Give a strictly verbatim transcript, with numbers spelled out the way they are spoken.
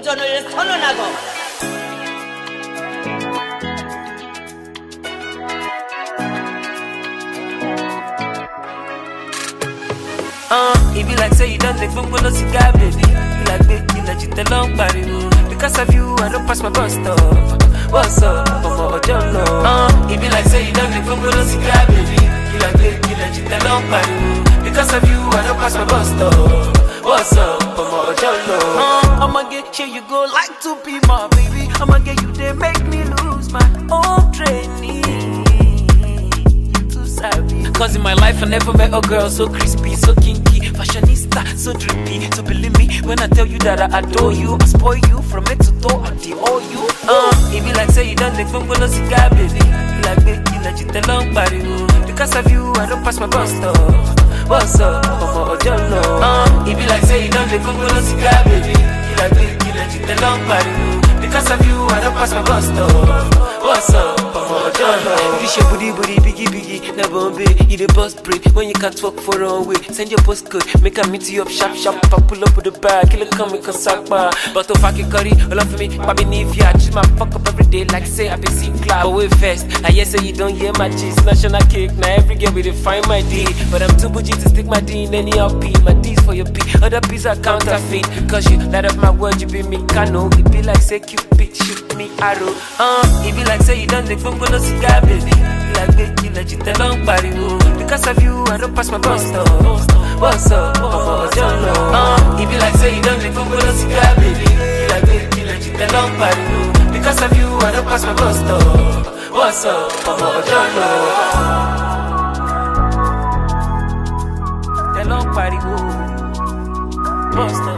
도전을 선언하고 Uh, it be like say you done the phone, no cigar, baby. You like baby, like you tell long body. Because of you, I don't pass my bus stop. What's up, Mama Ojolo? Uh, it be like say you done the phone, no cigar, baby. You like baby, like you tell long body. Because of you, I don't pass my bus stop. What's up, Mama Ojolo? Uh, I'ma get here, you go like to be my baby. I'ma get you there, make me lose my own training. Cause in my life I never met a girl so crispy, so kinky, fashionista, so drippy. So believe me when I tell you that I adore you, I spoil you from head to toe, I deal you. Uh, it be like say you done the phone, no cigar, baby. You like baby, like you tell long body. Because of you, I don't pass my bus stop. What's up, Mama Ojolo? Uh, it be like say you done the phone, no cigar, baby. You like baby, like you tell long body. Because of you, I don't pass my bus stop. What's up, Mama Ojolo? This your booty, booty, biggie, biggie. Na Bombay, you the boss break. When you can't walk for a way, send your postcode, make a meet you up sharp, sharp. I pull up with the bag, kill it, come and sakpa. But if I can curry, all of me, baby, need ya. Choose my fuck up every day, like say I be seen club. But wait first, I hear say you don't hear my cheese. National cake, now every girl we define my D. But I'm too bougie to stick my D in any L P. My D's for your P, other P's are counterfeit. Because you light up my word, you be me cano. It be like say Cupid, shoot me arrow. Uh, it be like say you done the phone, no cigar, baby. You like baby, like you tell long body. Because of you, I don't pass my bus stop. What's up, Mama Ojolo? Uh, it be like say you done the phone, no cigar, baby. You like baby, like you tell long body. Because of you, I don't pass my bus stop. What's up, Mama Ojolo? Tell long body, bus stop.